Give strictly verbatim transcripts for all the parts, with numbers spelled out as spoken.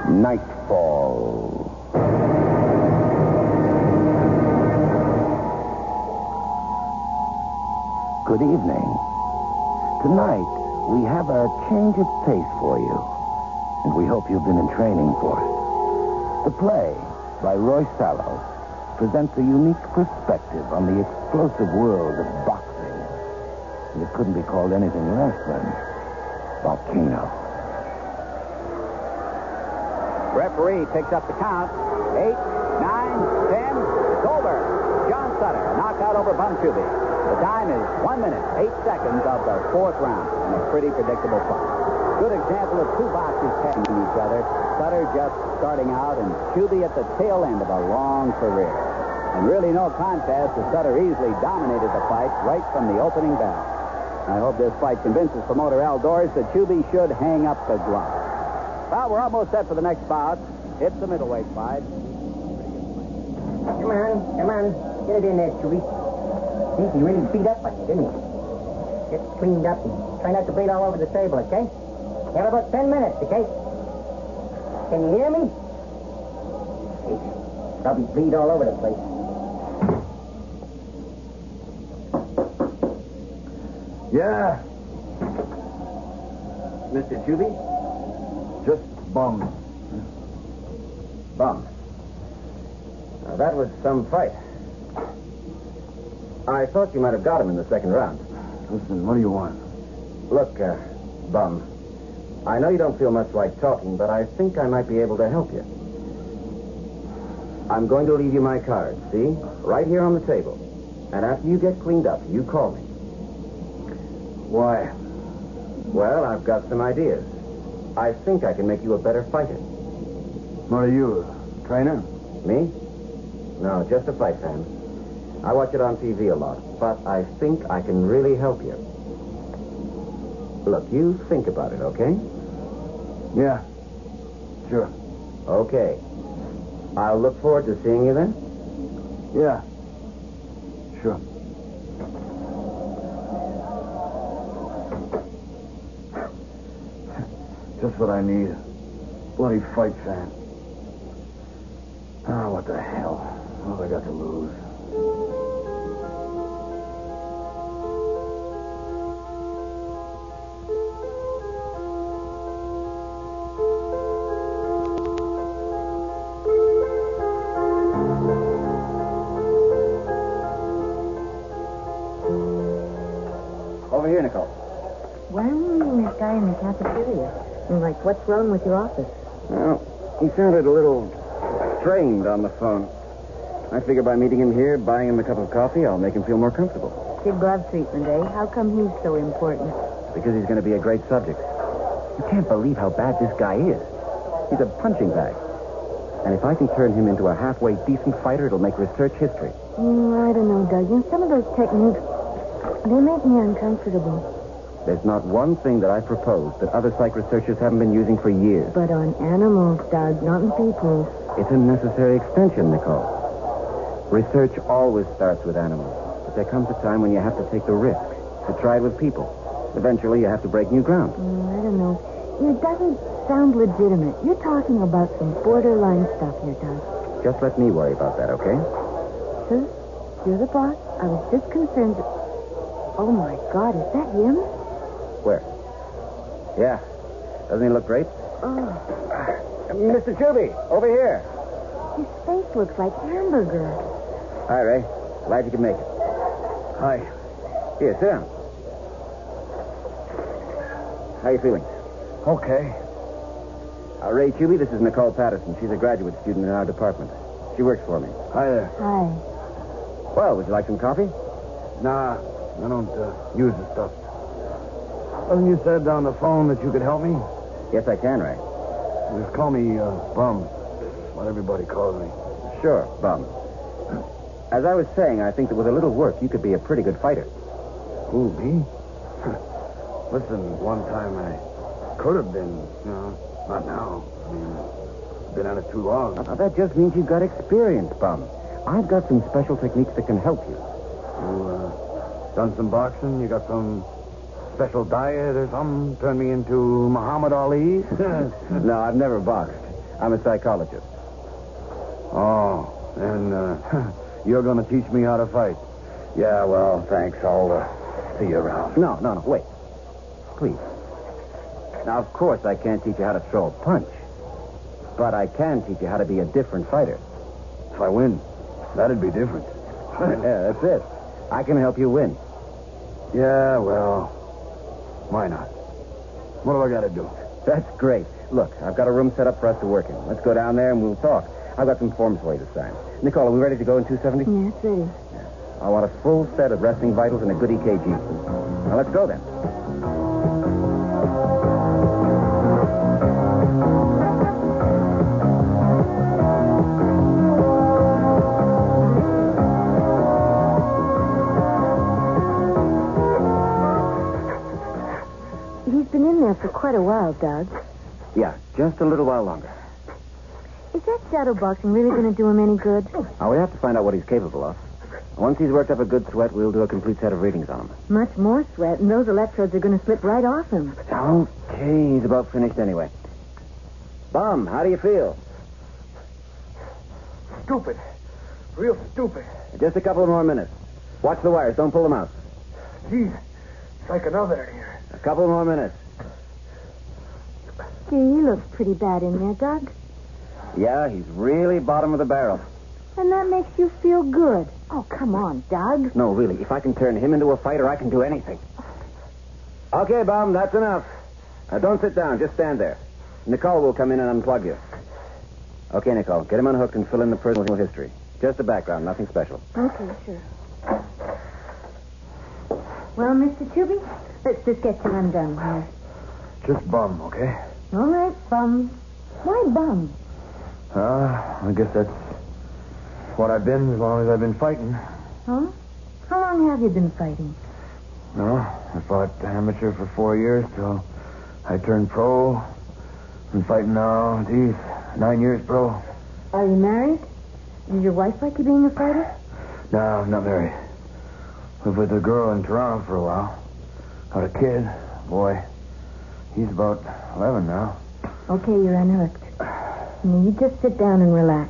Nightfall. Good evening. Tonight, we have a change of pace for you, and we hope you've been in training for it. The play, by Roy Sallow, presents a unique perspective on the explosive world of boxing, and it couldn't be called anything less than Volcano. Referee picks up the count. Eight, nine, ten. It's over. John Sutter, knockout over Bum Tubey. The time is one minute, eight seconds of the fourth round, and a pretty predictable fight. Good example of two boxers testing each other. Sutter just starting out, and Tubey at the tail end of a long career. And really no contest, as Sutter easily dominated the fight right from the opening bell. I hope this fight convinces promoter Al Doris that Tubey should hang up the glove. Well, we're almost set for the next bout. It's the middleweight fight. Come on, come on. Get it in there, Tubey. Think he really beat up on you, didn't he? Get cleaned up and try not to bleed all over the table, okay? You have about ten minutes, okay? Can you hear me? Probably bleed all over the place. Yeah. Mister Tubey? Just bum. Bum. Now, that was some fight. I thought you might have got him in the second round. Listen, what do you want? Look, uh, Bum, I know you don't feel much like talking, but I think I might be able to help you. I'm going to leave you my card, see? Right here on the table. And after you get cleaned up, you call me. Why? Well, I've got some ideas. I think I can make you a better fighter. What are you, a trainer? Me? No, just a fight fan. I watch it on T V a lot, but I think I can really help you. Look, you think about it, okay? Yeah, sure. Okay. I'll look forward to seeing you then. Yeah, sure. Just what I need. Bloody fight fan. Oh, what the hell? What have I got to lose? Over here, Nicole. Why am I meeting that guy in the cafeteria? I'm like, what's wrong with your office? Well, he sounded a little strained on the phone. I figure by meeting him here, buying him a cup of coffee, I'll make him feel more comfortable. Kid glove treatment, eh? How come he's so important? Because he's going to be a great subject. You can't believe how bad this guy is. He's a punching bag. And if I can turn him into a halfway decent fighter, it'll make research history. Mm, I don't know, Doug. You know, some of those techniques, they make me uncomfortable. There's not one thing that I proposed that other psych researchers haven't been using for years. But on animals, Doug, not on people. It's a necessary extension, Nicole. Research always starts with animals. But there comes a time when you have to take the risk to try it with people. Eventually, you have to break new ground. Mm, I don't know. It doesn't sound legitimate. You're talking about some borderline stuff here, Doug. Just let me worry about that, okay? Sir, you're the boss. I was just concerned that... Oh, my God, is that him? Where? Yeah. Doesn't he look great? Oh. Uh, Mister Tubey, over here. His face looks like hamburger. Hi, Ray. Glad you could make it. Hi. Here, sit down. How you feeling? Okay. Uh, Ray Tubey, this is Nicole Patterson. She's a graduate student in our department. She works for me. Hi there. Hi. Well, would you like some coffee? Nah, I don't uh, use the stuff. Wasn't you said on the phone that you could help me? Yes, I can, Ray. Just call me uh, Bum. What everybody calls me. Sure, Bum. As I was saying, I think that with a little work, you could be a pretty good fighter. Who, me? Listen, one time I could have been, you know, not now. I mean, I've been at it too long. Now, that just means you've got experience, Bum. I've got some special techniques that can help you. You, uh, done some boxing? You got some special diet or something? Turn me into Muhammad Ali? No, I've never boxed. I'm a psychologist. Oh, and uh, you're going to teach me how to fight. Yeah, well, thanks. I'll uh, see you around. No, no, no, wait. Please. Now, of course, I can't teach you how to throw a punch. But I can teach you how to be a different fighter. If I win, that'd be different. Yeah, that's it. I can help you win. Yeah, well, why not? What do I got to do? That's great. Look, I've got a room set up for us to work in. Let's go down there and we'll talk. I've got some forms for you to sign. Nicole, are we ready to go in two seventy? Yeah, it's ready. I want a full set of wrestling vitals and a good E K G. Now, let's go then. He's been in there for quite a while, Doug. Yeah, just a little while longer. Is that shadow boxing really going to do him any good? Now, we have to find out what he's capable of. Once he's worked up a good sweat, we'll do a complete set of readings on him. Much more sweat, and those electrodes are going to slip right off him. Okay, he's about finished anyway. Bum, how do you feel? Stupid. Real stupid. Just a couple of more minutes. Watch the wires. Don't pull them out. Geez, it's like another here. A couple more minutes. Gee, he looks pretty bad in there, Doug. Yeah, he's really bottom of the barrel. And that makes you feel good. Oh, come on, Doug. No, really, if I can turn him into a fighter, I can do anything. Okay, Bum, that's enough. Now, don't sit down. Just stand there. Nicole will come in and unplug you. Okay, Nicole, get him unhooked and fill in the personal history. Just the background, nothing special. Okay, sure. Well, Mister Tubby, let's just get you undone here. Just bum, okay? All right, bum. Why bum? Uh, I guess that's what I've been as long as I've been fighting. Huh? How long have you been fighting? No, I fought amateur for four years till I turned pro. Been fighting now, geez, nine years pro. Are you married? Does your wife like you being a fighter? No, I'm not married. Lived with a girl in Toronto for a while. Got a kid, boy. He's about eleven now. Okay, you're unhooked. Now, you just sit down and relax.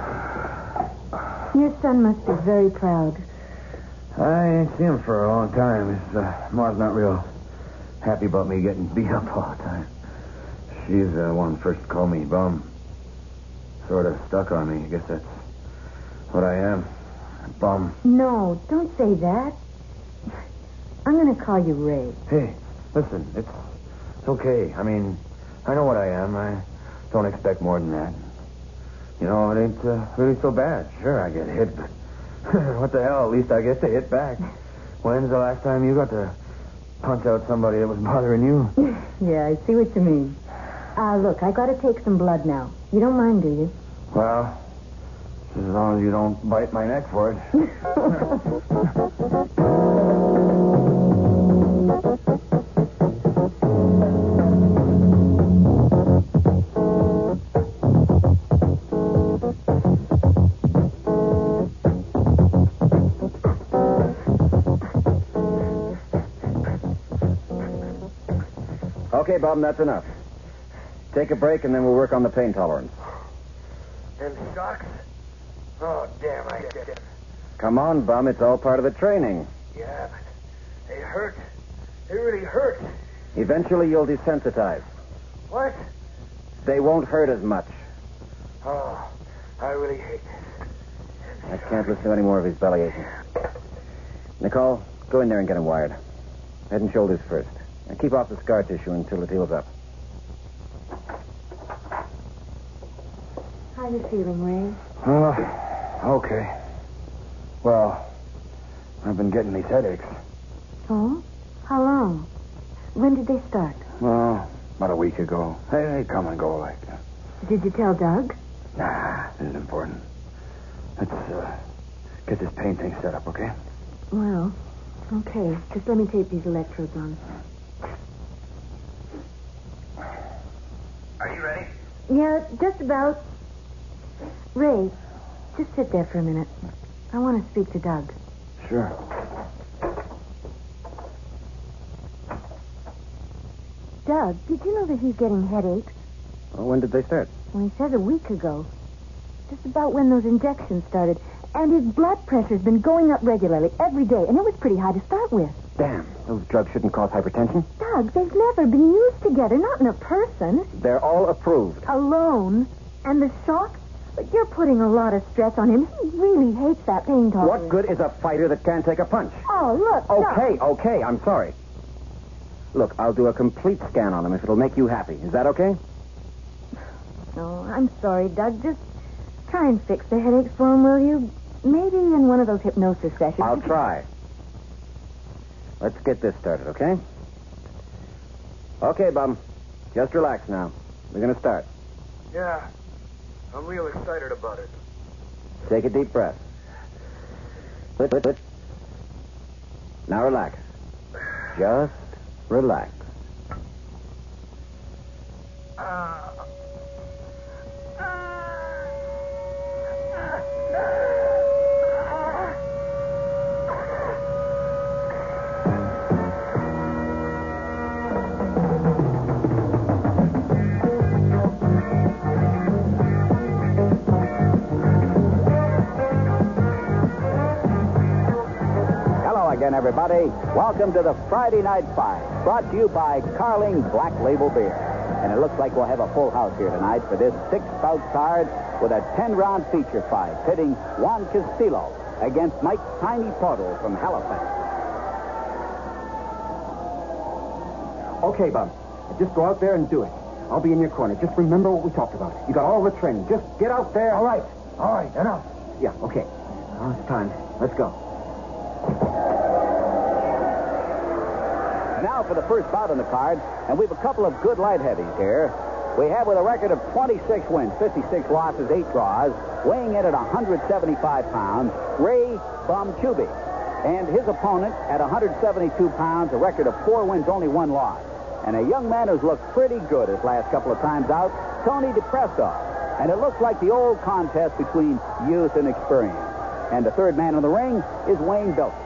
Your son must be very proud. I ain't seen him for a long time. His uh, mom's not real happy about me getting beat up all the time. She's the uh, one first called me bum. Sort of stuck on me. I guess that's what I am. A bum. No, don't say that. I'm going to call you Ray. Hey, listen, it's, it's okay. I mean, I know what I am. I don't expect more than that. You know, it ain't uh, really so bad. Sure, I get hit, but what the hell? At least I get to hit back. When's the last time you got to punch out somebody that was bothering you? Yeah, I see what you mean. Ah, uh, look, I got to take some blood now. You don't mind, do you? Well, as long as you don't bite my neck for it. Okay, Bob, that's enough. Take a break, and then we'll work on the pain tolerance. Them shocks? Oh, damn, I get it. Come on, Bum. It's all part of the training. Yeah, but they hurt. They really hurt. Eventually, you'll desensitize. What? They won't hurt as much. Oh, I really hate this. I can't listen to any more of his belly aching. Nicole, go in there and get him wired. Head and shoulders first. And keep off the scar tissue until it heals up. How you feeling, Ray? Oh, okay. Well, I've been getting these headaches. Oh? How long? When did they start? Well, about a week ago. They, they come and go like that. Did you tell Doug? Nah, this is important. Let's uh, get this pain thing set up, okay? Well, okay. Just let me tape these electrodes on. Are you ready? Yeah, just about. Ray, just sit there for a minute. I want to speak to Doug. Sure. Doug, did you know that he's getting headaches? Well, when did they start? Well, he says a week ago. Just about when those injections started. And his blood pressure's been going up regularly every day, and it was pretty high to start with. Damn, those drugs shouldn't cause hypertension. Doug, they've never been used together, not in a person. They're all approved. Alone. And the shock? But you're putting a lot of stress on him. He really hates that pain tolerance. What good is a fighter that can't take a punch? Oh, look, Okay, Doug. okay, I'm sorry. Look, I'll do a complete scan on him if it'll make you happy. Is that okay? Oh, I'm sorry, Doug. Just try and fix the headaches for him, will you? Maybe in one of those hypnosis sessions. I'll try. Let's get this started, okay? Okay, Bum. Just relax now. We're going to start. Yeah, I'm real excited about it. Take a deep breath. Put, put, put. Now relax. Just relax. Uh, Again, everybody, welcome to the Friday Night Fight, brought to you by Carling Black Label Beer. And it looks like we'll have a full house here tonight for this six-bout card with a ten-round feature fight pitting Juan Castillo against Mike Tiny Portal from Halifax. Okay, Bum. Just go out there and do it. I'll be in your corner. Just remember what we talked about. You got all the training. Just get out there. all right, all right, enough. Yeah, okay. Now it's time. Let's go. Now for the first bout on the card, and we've a couple of good light heavies here. We have with a record of twenty-six wins, fifty-six losses, eight draws, weighing in at one hundred seventy-five pounds, Ray Bum Chubby. And his opponent at one hundred seventy-two pounds, a record of four wins, only one loss. And a young man who's looked pretty good his last couple of times out, Tony DePresto. And it looks like the old contest between youth and experience. And the third man in the ring is Wayne Bilton.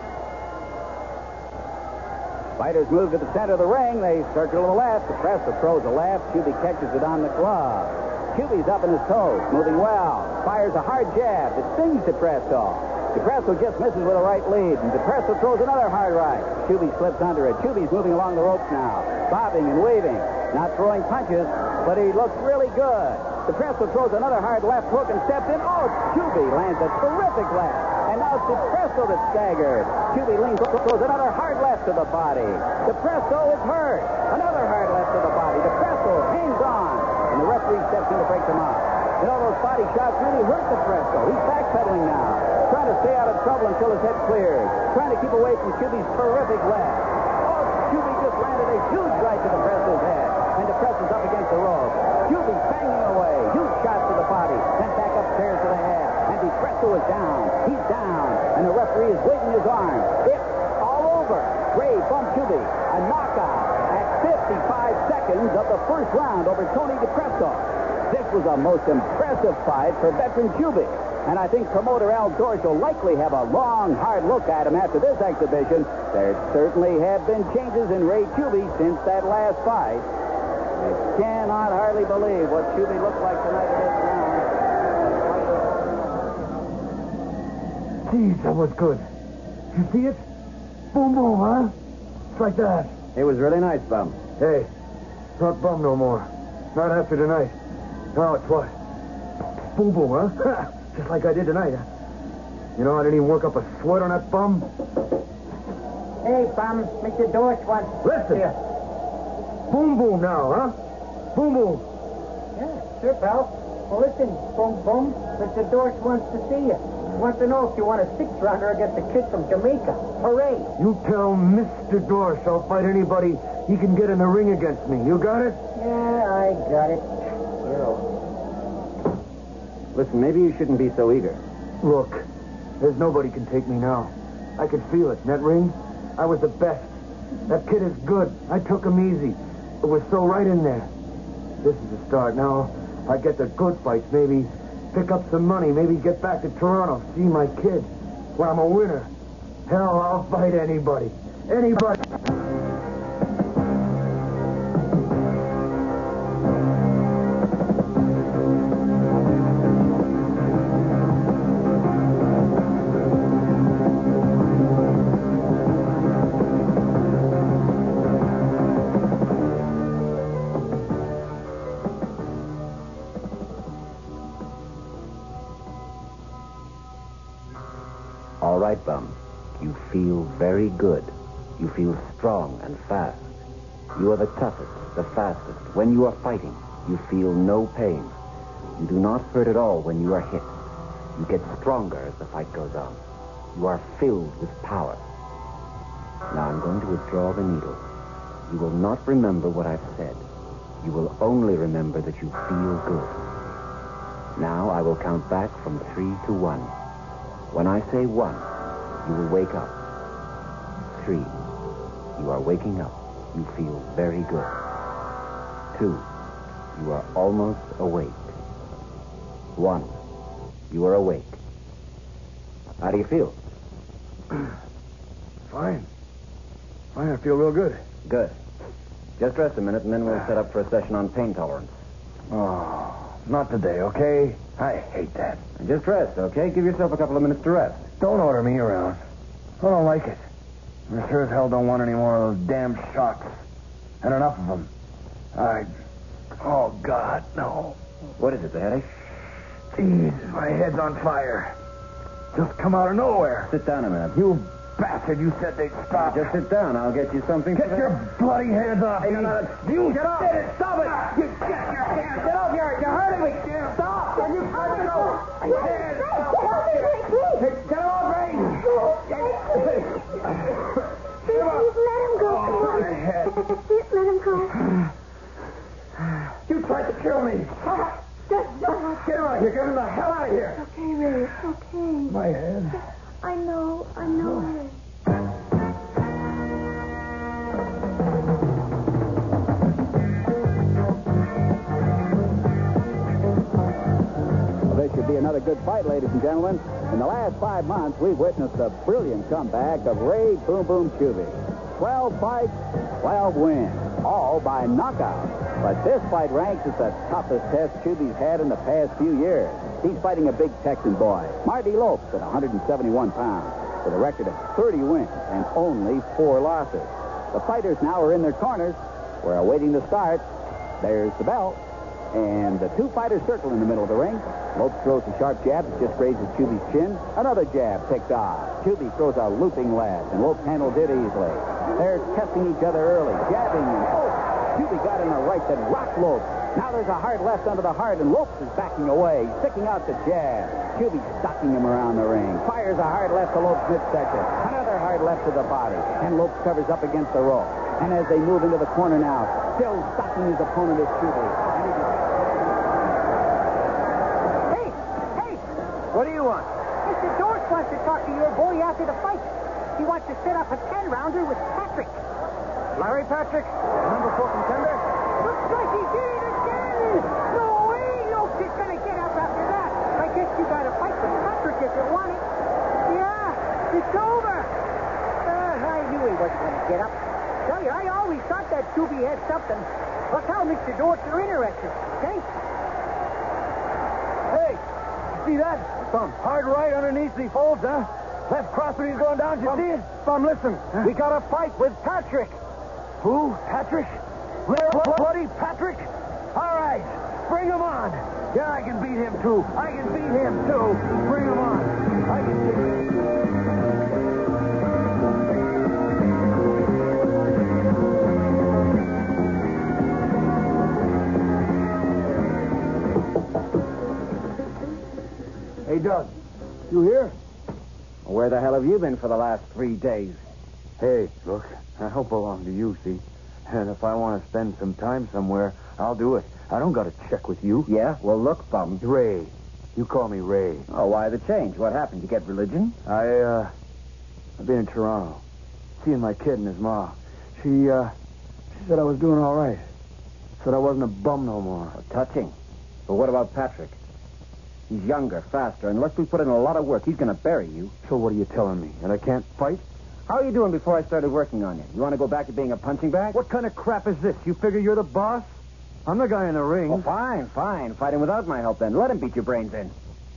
Fighters move to the center of the ring. They circle to the left. DePresto throws a left. Chubby catches it on the glove. Chubby's up in his toes, moving well. Fires a hard jab that stings DePresto. DePresto just misses with a right lead, and DePresto throws another hard right. Chubby slips under it. Chubby's moving along the ropes now, bobbing and weaving, not throwing punches, but he looks really good. DePresto throws another hard left hook and steps in. Oh, Chubby lands a terrific left. And now it's DePresto that's staggered. Chubby leans, throws another hard left to the body. DePresto is hurt. Another hard left to the body. DePresto hangs on. And the referee steps in to break them up. You know, those body shots really hurt DePresto. He's backpedaling now. Trying to stay out of trouble until his head clears. Trying to keep away from Chubby's terrific left. Oh, Chubby just landed a huge right to DePresto's head. And DePresto's up against the rope. Chubby banging away. Huge shots to the body. Then back upstairs to the head. And DePresto is down. He's down. And the referee is waving his arm. It's all over. Ray Bum Chubby, a knockout at fifty-five seconds of the first round over Tony DePresto. This was a most impressive fight for veteran Chubby. And I think promoter Al Dorsch will likely have a long, hard look at him after this exhibition. There certainly have been changes in Ray Chubby since that last fight. I cannot hardly believe what Chubby looked like tonight in this round. Geez, that was good. You see it? Boom, boom, huh? It's like that. It was really nice, Bum. Hey, not Bum no more. Not after tonight. Now it's what? Boom, boom, huh? Just like I did tonight, huh? You know, I didn't even work up a sweat on that bum. Hey, Bum, Mister Dorsch wants... Listen. Here. Boom, boom now, huh? Boom, boom. Yeah, sure, pal. Well, listen, Boom Boom, Mister Dorsch wants to see you. He wants to know if you want a six-rounder against a kid from Jamaica. Hooray. You tell Mister Dorsch I'll fight anybody he can get in the ring against me. You got it? Yeah, I got it. Zero. Listen, maybe you shouldn't be so eager. Look, there's nobody can take me now. I could feel it. In that ring, I was the best. That kid is good. I took him easy. It was so right in there. This is the start. Now, I get the good fights. Maybe pick up some money. Maybe get back to Toronto. See my kid. When I'm a winner. Hell, I'll fight anybody. Anybody. all right, Bum. You feel very good. You feel strong and fast. You are the toughest, the fastest. When you are fighting, you feel no pain. You do not hurt at all when you are hit. You get stronger as the fight goes on. You are filled with power. Now I'm going to withdraw the needle. You will not remember what I've said. You will only remember that you feel good. Now I will count back from three to one. When I say one, you will wake up. Three. You are waking up. You feel very good. Two. You are almost awake. One. You are awake. How do you feel? Fine. Fine, I feel real good. Good. Just rest a minute, and then we'll set up for a session on pain tolerance. Oh, not today, okay? I hate that. And just rest, okay? Give yourself a couple of minutes to rest. Don't order me around. I don't like it. I sure as hell don't want any more of those damn shocks. And enough of them. I... Oh, God, no. What is it, the headache? Jeez, my head's on fire. Just come out of nowhere. Sit down a minute. You bastard, you said they'd stop. Just sit down. I'll get you something. Get your bloody hands off Hey, me. no, no, You get off. said it. Stop it. You get your hands. Get off here. You're hurting me. Stop. Are you trying to go? I can't. Hey, get off, Ray. Please let him go. Come on. my head. Please let him go. You tried to kill me. Just not. Get him out of here. Get him the hell out of here. Okay, Ray. It's okay. My head. I know. I know, Ray. Well, this should be another good fight, ladies and gentlemen. In the last five months, we've witnessed a brilliant comeback of Ray Boom Boom Chubby. Twelve fights, twelve wins, all by knockout. But this fight ranks as the toughest test Chubby's had in the past few years. He's fighting a big Texan boy, Marty Lopes, at one hundred seventy-one pounds, with a record of thirty wins and only four losses. The fighters now are in their corners. We're awaiting the start. There's the bell. And the two fighters circle in the middle of the ring. Lopes throws a sharp jab that just grazes Chubby's chin. Another jab picked off. Chubby throws a looping left, and Lopes handles it easily. They're testing each other early, jabbing, and oh, Chubby got in a right that rocked Lopes. Now there's a hard left under the heart, and Lopes is backing away, sticking out the jab. Chubby stalking him around the ring. Fires a hard left to Lopes' midsection. Another hard left to the body, and Lopes covers up against the rope. And as they move into the corner now, still stalking his opponent is Chubby. Hey, hey, What do you want? Mister Dorsch wants to talk to your boy after the fight. He wants to set up a ten-rounder with Patrick. Larry Patrick, number four contender. Looks like he did it again. No way, Lopes is going to get up after that. I guess you got to fight with Patrick if you want it. Yeah, it's over. Uh, I knew he wasn't going to get up. Tell you, I always thought that Chubby had something. Look how Mister Dorsch are interested. Okay? Hey, you see that? Some hard right underneath the folds, huh? Left cross when he's going down. Did you see it? Bum, listen. We got a fight with Patrick. Who? Patrick? Little bloody Patrick? All right. Bring him on. Yeah, I can beat him, too. I can beat him, too. Bring him on. I can beat him. Hey, Doug. You here? Where the hell have you been for the last three days? Hey, look, I help belong to you, see? And if I want to spend some time somewhere, I'll do it. I don't got to check with you. Yeah? Well, look, Bum. Ray. You call me Ray. Oh, why the change? What happened? You get religion? I, uh, I've been in Toronto, seeing my kid and his ma. She, uh, she said I was doing all right. Said I wasn't a bum no more. Oh, touching. But what about Patrick? He's younger, faster, and unless we put in a lot of work, he's going to bury you. So what are you telling me? And I can't fight? How are you doing before I started working on you? You want to go back to being a punching bag? What kind of crap is this? You figure you're the boss? I'm the guy in the ring. Oh, fine, fine. Fighting without my help, then. Let him beat your brains in.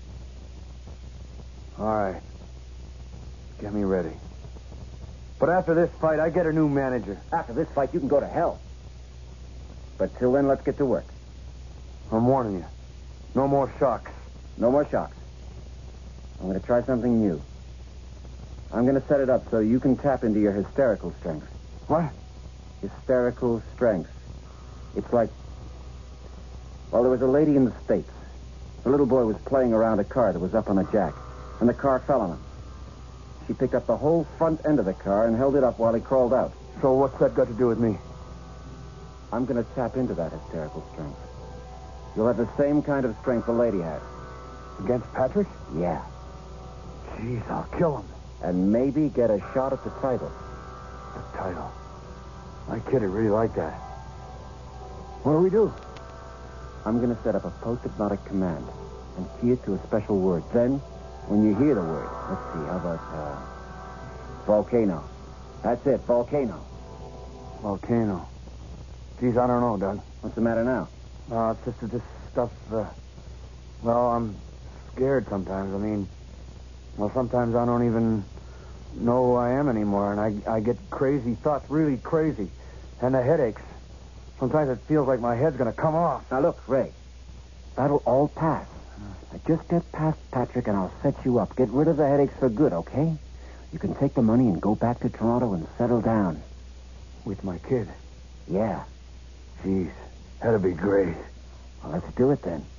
All right. Get me ready. But after this fight, I get a new manager. After this fight, you can go to hell. But till then, let's get to work. I'm warning you. No more shocks. No more shocks. I'm going to try something new. I'm going to set it up so you can tap into your hysterical strength. What? Hysterical strength. It's like... Well, there was a lady in the States. The little boy was playing around a car that was up on a jack, and the car fell on him. She picked up the whole front end of the car and held it up while he crawled out. So what's that got to do with me? I'm going to tap into that hysterical strength. You'll have the same kind of strength the lady had. Against Patrick? Yeah. Jeez, I'll kill him. And maybe get a shot at the title. The title. My kid would really like that. What do we do? I'm going to set up a post-hypnotic command and key it to a special word. Then, when you hear the word, let's see, how about, uh, volcano. That's it, volcano. Volcano. Geez, I don't know, Doug. What's the matter now? Uh, it's just that this stuff, uh, well, I'm scared sometimes. I mean, well, sometimes I don't even know who I am anymore, and I, I get crazy thoughts, really crazy, and the headaches. Sometimes it feels like my head's going to come off. Now, look, Ray, that'll all pass. Now, just get past Patrick, and I'll set you up. Get rid of the headaches for good, okay? You can take the money and go back to Toronto and settle down. With my kid? Yeah. Jeez, that'd be great. Well, let's do it then.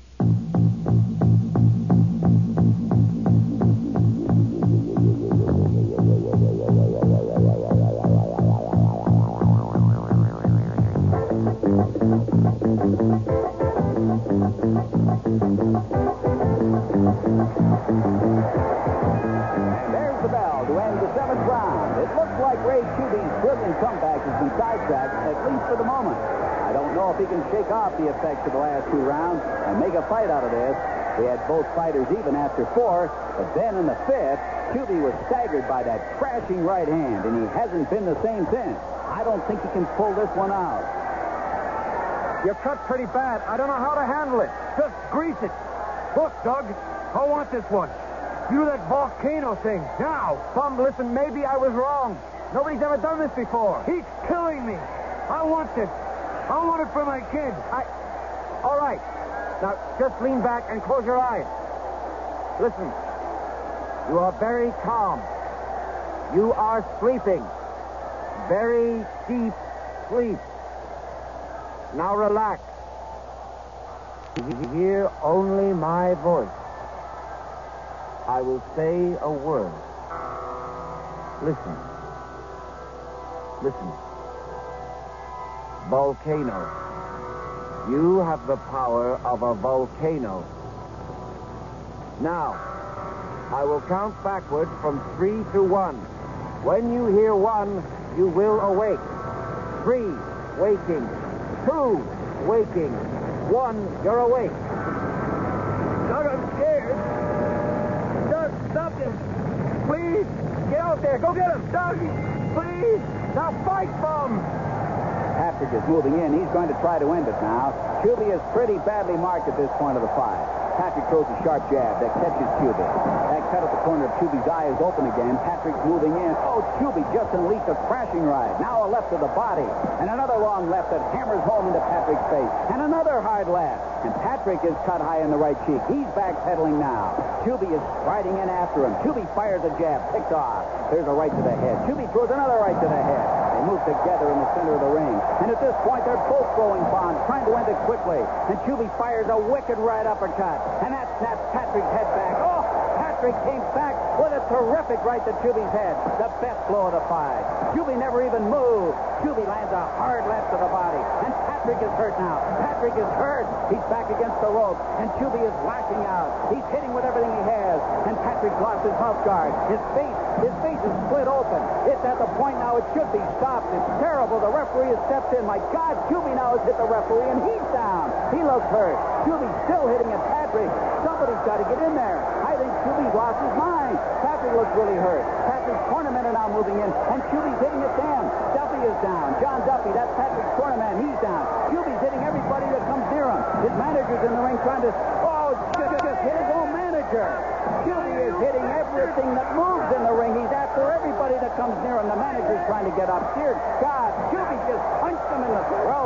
There's the bell to end the seventh round. It looks like Ray Kuby's brilliant comeback has been sidetracked, at least for the moment. I don't know if he can shake off the effects of the last two rounds and make a fight out of this. We had both fighters even after four, but then in the fifth, Kuby was staggered by that crashing right hand, and he hasn't been the same since. I don't think he can pull this one out. You're cut pretty bad. I don't know how to handle it. Just grease it. Look, Doug, I want this one. Do that volcano thing. Now. Bum, listen, maybe I was wrong. Nobody's ever done this before. He's killing me. I want this. I want it for my kid. I... All right. Now, just lean back and close your eyes. Listen. You are very calm. You are sleeping. Very deep sleep. Now relax. You hear only my voice. I will say a word. Listen. Listen. Volcano. You have the power of a volcano. Now, I will count backward from three to one. When you hear one, you will awake. Three, waking. Two, waking. One, you're awake. Doug, I'm scared. Doug, stop him. Please, get out there. Go get him. Doug, please. Now fight, Bum. Patrick is moving in. He's going to try to end it now. Kuby is pretty badly marked at this point of the fight. Patrick throws a sharp jab that catches Kuby. That cut at the corner of Kuby's eye is open again. Patrick's moving in. Oh, Kuby just unleashed a crashing right. Now a left to the body. And another long left that hammers home into Patrick's face. And another hard left. And Patrick is cut high in the right cheek. He's backpedaling now. Kuby is striding in after him. Kuby fires a jab. Picked off. There's a right to the head. Kuby throws another right to the head. They move together in the center of the ring. And at this point, they're both throwing bombs, trying to end it quickly. And Kuby fires a wicked right uppercut. And that snaps Patrick's head back. Oh, Patrick came back with a terrific right to Kuby's head. The best blow of the fight. Kuby never even moved. Kuby lands a hard left to the body. And Patrick is hurt now. Patrick is hurt. He's back against the rope. And Kuby is lashing out. He's hitting with everything he has. And Patrick's lost his mouth guard. His face, his face is split open. It's at the point now it should be stopped. It's terrible. The referee has stepped in. My God, Kuby now has hit the referee, and he's down. He looks hurt. Kuby's still hitting at Patrick. Somebody's got to get in there. I think Kuby's lost his mind. Patrick looks really hurt. Patrick's cornermen are now moving in, and Kuby's hitting at them. Duffy is down. John Duffy, that's Patrick's cornerman. He's down. Kuby's hitting everybody that comes near him. His manager's in the ring trying to... Oh, just, just hit his own manager. Kuby is hitting everything that moves in the ring. He's after everybody that comes near him. The manager's trying to get up. Dear God, Kuby just punched him in the throat.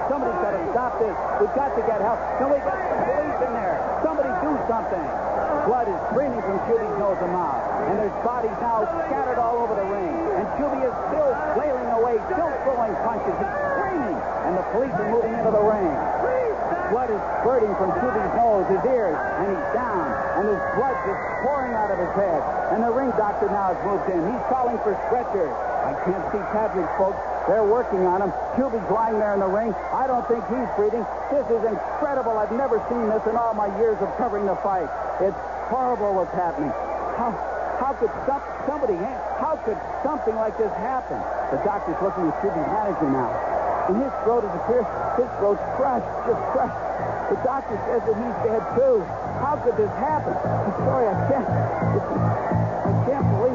Somebody's got to stop this. We've got to get help. No, we got some police in there. Somebody do something. Blood is streaming from Cuby's nose and mouth. And there's bodies now scattered all over the ring. And Cuby is still flailing away, still throwing punches. He's screaming. And the police are moving into the ring. Blood is spurting from Cuby's nose, his ears, and he's down. And his blood just pouring out of his head. And the ring doctor now has moved in. He's calling for stretchers. I can't see Patrick, folks. They're working on him. Cuby's lying there in the ring. I don't think he's breathing. This is incredible. I've never seen this in all my years of covering the fight. It's horrible what's happening. How how could some, somebody, how could something like this happen? The doctor's looking at Cuby's manager now. And his throat, it appears, his throat's crushed, just crushed. The doctor says that he's dead, too. How could this happen? I'm sorry, I can't, I can't believe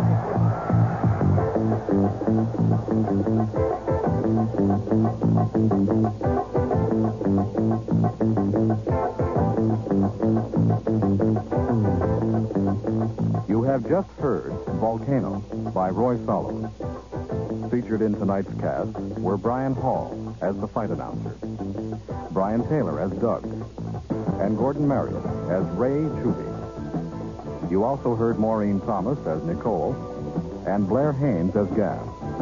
it. You have just heard Volcano by Roy Sallow. Featured in tonight's cast were Brian Hall as the fight announcer, Brian Taylor as Doug, and Gordon Marriott as Ray Chuby. You also heard Maureen Thomas as Nicole and Blair Haynes as Gav.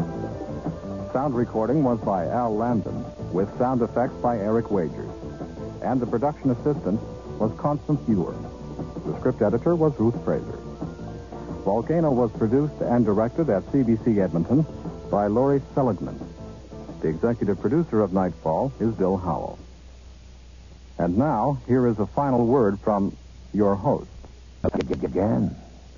Sound recording was by Al Landon with sound effects by Eric Wagers. And the production assistant was Constance Ewer. The script editor was Ruth Fraser. Volcano was produced and directed at C B C Edmonton by Laurie Seligman. The executive producer of Nightfall is Bill Howell. And now, here is a final word from your host. Again.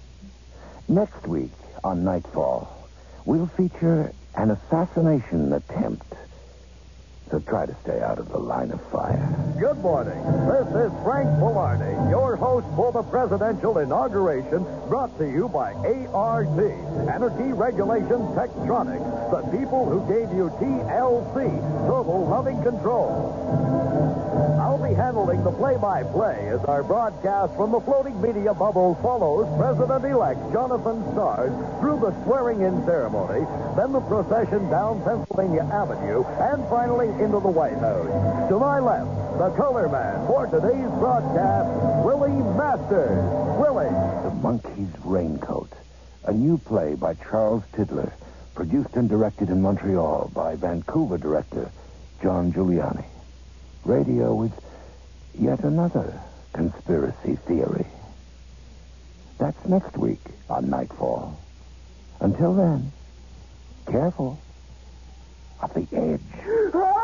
Next week on Nightfall, we'll feature an assassination attempt. So try to stay out of the line of fire. Good morning. This is Frank Velarde, your host for the presidential inauguration, brought to you by A R T, Energy Regulation Tektronix, the people who gave you T L C, Total Loving Control. I'll be handling the play-by-play as our broadcast from the floating media bubble follows President-elect Jonathan Starr through the swearing-in ceremony, then the procession down Pennsylvania Avenue, and finally into the White House. To my left, the color man for today's broadcast, Willie Masters. Willie. The Monkey's Raincoat, a new play by Charles Tidler, produced and directed in Montreal by Vancouver director John Giuliani. Radio with yet another conspiracy theory. That's next week on Nightfall. Until then, careful of the edge.